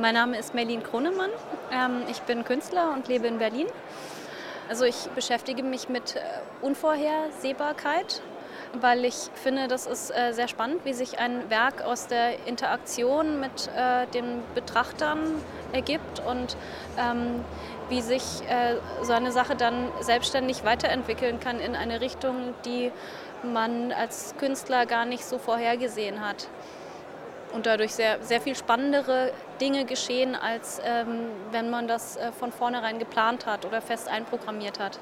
Mein Name ist Merlin Kronemann. Ich bin Künstler und lebe in Berlin. Also ich beschäftige mich mit Unvorhersehbarkeit, weil ich finde, das ist sehr spannend, wie sich ein Werk aus der Interaktion mit den Betrachtern ergibt und wie sich so eine Sache dann selbstständig weiterentwickeln kann in eine Richtung, die man als Künstler gar nicht so vorhergesehen hat. Und dadurch sehr, sehr viel spannendere Dinge geschehen, als wenn man das von vornherein geplant hat oder fest einprogrammiert hat.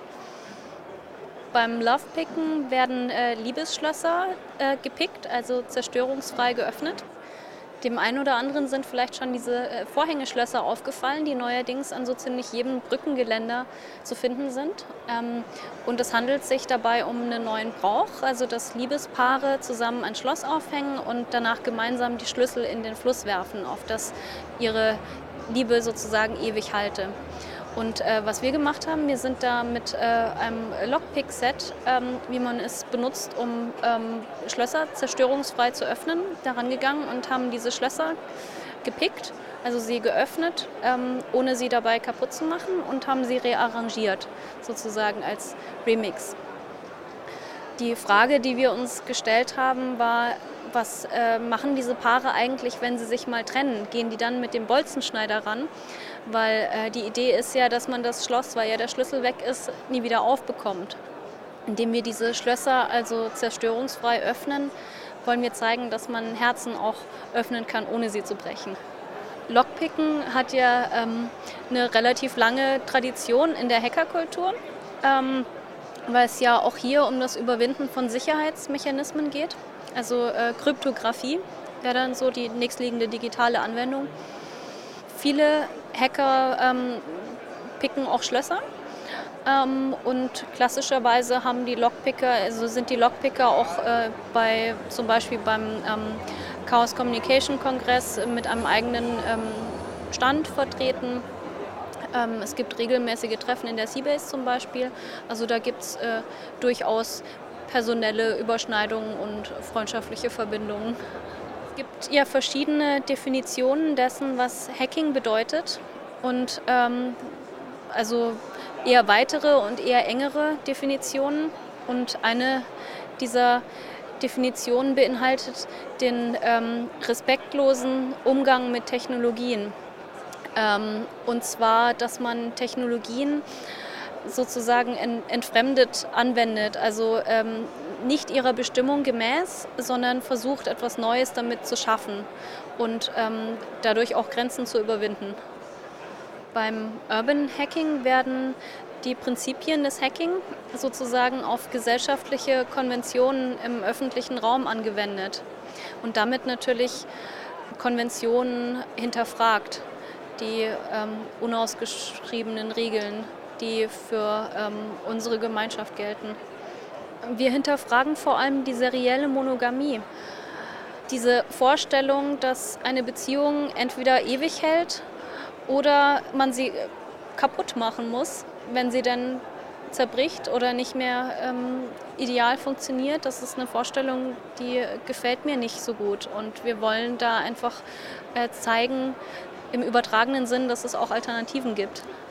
Beim Lovepicken werden Liebesschlösser gepickt, also zerstörungsfrei geöffnet. Dem einen oder anderen sind vielleicht schon diese Vorhängeschlösser aufgefallen, die neuerdings an so ziemlich jedem Brückengeländer zu finden sind. Und es handelt sich dabei um einen neuen Brauch, also dass Liebespaare zusammen ein Schloss aufhängen und danach gemeinsam die Schlüssel in den Fluss werfen, auf das ihre Liebe sozusagen ewig halte. Und was wir gemacht haben, wir sind da mit einem Lockpick-Set, wie man es benutzt, um Schlösser zerstörungsfrei zu öffnen, daran gegangen und haben diese Schlösser gepickt, also sie geöffnet, ohne sie dabei kaputt zu machen, und haben sie rearrangiert, sozusagen als Remix. Die Frage, die wir uns gestellt haben, war: Was machen diese Paare eigentlich, wenn sie sich mal trennen? Gehen die dann mit dem Bolzenschneider ran? Weil die Idee ist ja, dass man das Schloss, weil ja der Schlüssel weg ist, nie wieder aufbekommt. Indem wir diese Schlösser also zerstörungsfrei öffnen, wollen wir zeigen, dass man Herzen auch öffnen kann, ohne sie zu brechen. Lockpicken hat ja eine relativ lange Tradition in der Hackerkultur, weil es ja auch hier um das Überwinden von Sicherheitsmechanismen geht. Also Kryptographie wäre dann so die nächstliegende digitale Anwendung. Viele Hacker picken auch Schlösser und klassischerweise haben die Lockpicker, also sind die Lockpicker auch zum Beispiel beim Chaos Communication Kongress mit einem eigenen Stand vertreten. Es gibt regelmäßige Treffen in der Seabase zum Beispiel. Also da gibt es durchaus personelle Überschneidungen und freundschaftliche Verbindungen. Es gibt ja verschiedene Definitionen dessen, was Hacking bedeutet, und also eher weitere und eher engere Definitionen. Und eine dieser Definitionen beinhaltet den respektlosen Umgang mit Technologien. Und zwar, dass man Technologien sozusagen entfremdet anwendet, also nicht ihrer Bestimmung gemäß, sondern versucht, etwas Neues damit zu schaffen und dadurch auch Grenzen zu überwinden. Beim Urban Hacking werden die Prinzipien des Hacking sozusagen auf gesellschaftliche Konventionen im öffentlichen Raum angewendet und damit natürlich Konventionen hinterfragt, die unausgeschriebenen Regeln, die für unsere Gemeinschaft gelten. Wir hinterfragen vor allem die serielle Monogamie. Diese Vorstellung, dass eine Beziehung entweder ewig hält oder man sie kaputt machen muss, wenn sie dann zerbricht oder nicht mehr ideal funktioniert. Das ist eine Vorstellung, die gefällt mir nicht so gut. Und wir wollen da einfach zeigen, im übertragenen Sinn, dass es auch Alternativen gibt.